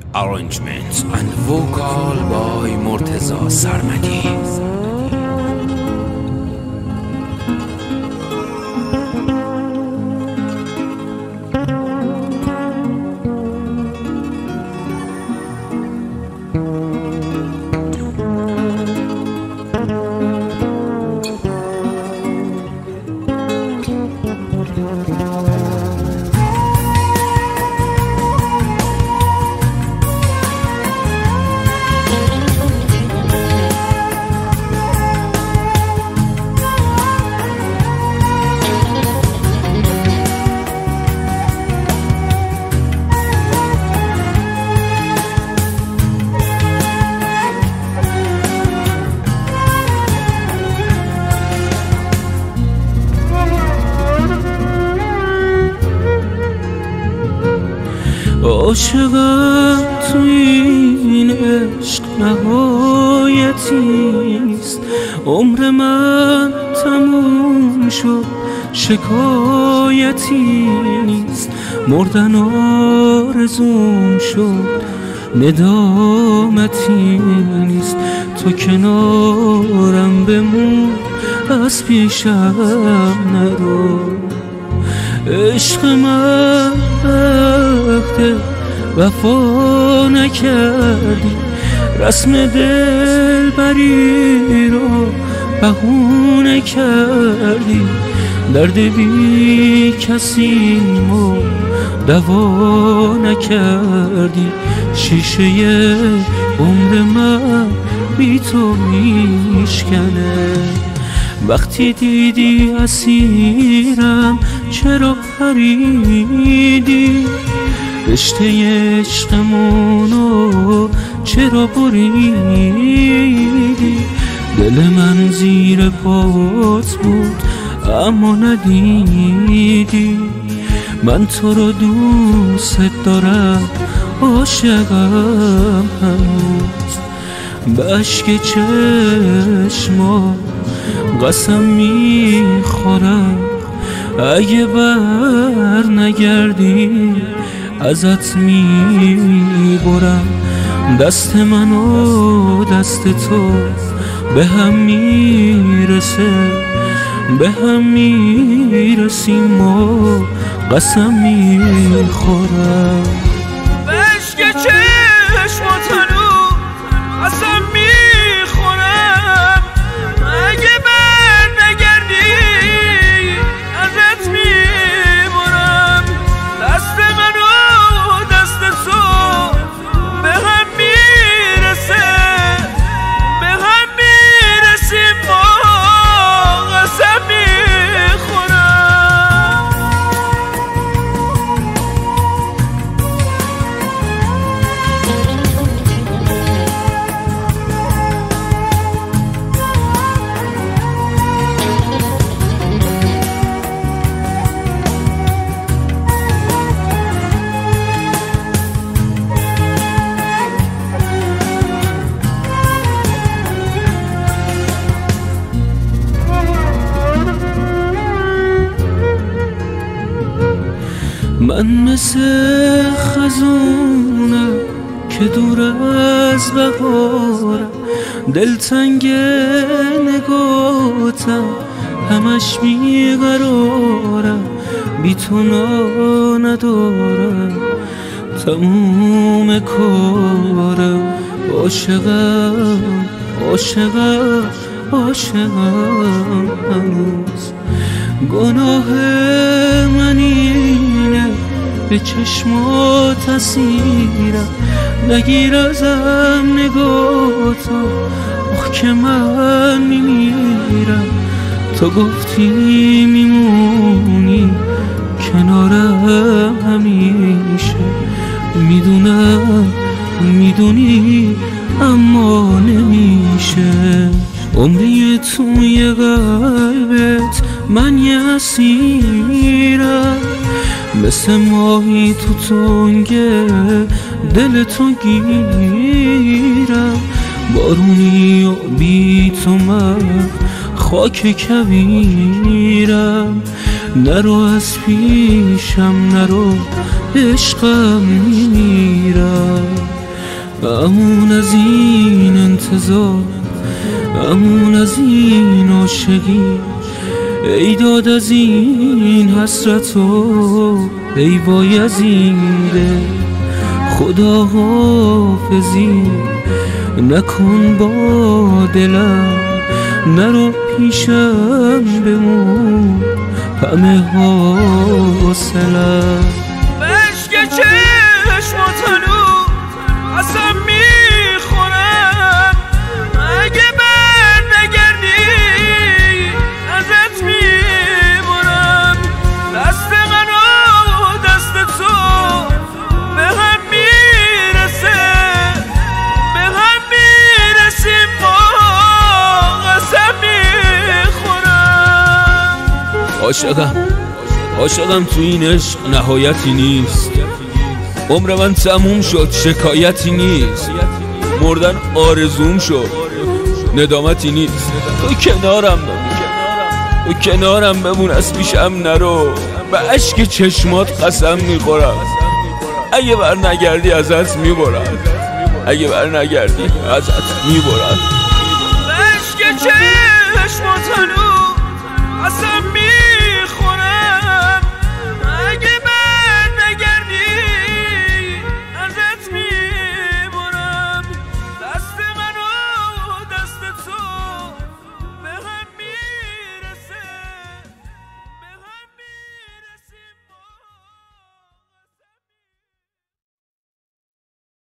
Arrangements and vocal by Murtaza Sarmadi. عاشقم تو این عشق نهایتیست، عمر من تموم شد شکایتی نیست، مردن آرزوم شد ندامتی نیست، تو کنارم بمون از پیشم نرو. عشق من وقت وفا نکردی، رسم دلبری رو بهونه کردی، درد بی کسی ما دوا نکردی، شیشه عمر من بی تو میشکنه. وقتی دیدی اسیرم چرا پریدی، رشته عشقمونو چرا بریدی، دل من زیر پات بود اما ندیدی، من تو رو دوست دارم عاشقم هنوز، به اشک چشما قسم میخورم اگه بر نگردی ازت میبرم، دست من و دست تو به هم میرسه، به هم میرسیم و قسم میخورم. به عشق چشماتونو قسم میخورم اگه بر نگردی ازت میبرم، دست من و دست تو به هم میرسه، به هم میرسیم ما قسم میخورم. من مثل خزونم که دور از بهارم، دلتنگ نگاتم همش بیقرارم، بی تو ندارم تموم کارم، عاشقم عاشقم عاشقم هنوز، گناه من اینه به چشمات اسیرم، نگیر ازم نگاهتو آخ که من میمیرم، تو گفتی میمونی کنارم همیشه، میدونم میدونی اما نمیشه، عمری توی قلبت من یه اسیرم، مثل ماهی تو تنگ دل تو گیرم، بارونی و بی تو من خاک کویرم، نرو از پیشم نرو عشقم میمیرم. امون از این انتظار، امون از این عاشقی، ای داد از این حسرت و ای وای از این دل. خدا حافظی نکن با دلم، نرو پیشم بمون همه حاصلم. بشک چشماتنو اصلا میخورم، اگه بر نگردی ازت میبرم. دست من و دست تو به هم میرسه، به هم میرسیم با قسم میخورم. عاشقم تو این عشق نهایتی نیست، عمر من تموم شد شکایتی نیست، مردن آرزوم شد ندامتی نیست. تو کنارم بمون، از پیشم نرو، به اشک چشمات قسم میخورم. اگه بر نگردی ازت میبرم، اگه بر نگردی ازت میبرم. بشک